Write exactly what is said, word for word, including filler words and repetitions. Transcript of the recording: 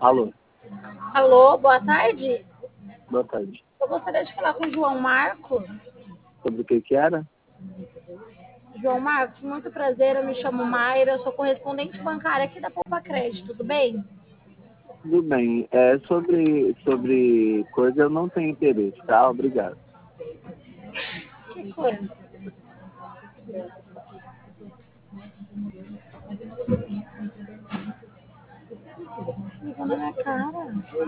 Alô, Alô, boa tarde. boa tarde. Eu gostaria de falar com o João Marcos. Sobre o que que era? João Marcos, muito prazer. Eu me chamo Mayra, eu sou correspondente bancária aqui da Poupa Crédito, tudo bem? Tudo bem. É sobre, sobre coisa eu não tenho interesse, tá? Obrigado. Que coisa. Ligando na minha cara.